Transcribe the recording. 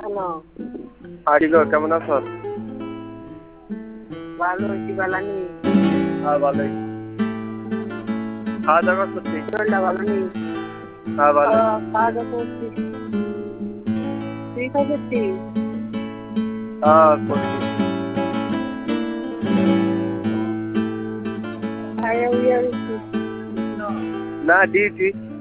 Hello. আরিগো কেমন আছো? ভালো আছি, ভালো নেই। হ্যাঁ ভালোই। খাওয়া দাওয়া করছি। শরীরটা ভালো নেই। হ্যাঁ ভালোই। খাওয়া দাওয়া করছি। তুই খাই করছিস? হ্যাঁ করছি। খাইয়া উইয়া রয়েছি। না ডিউটি।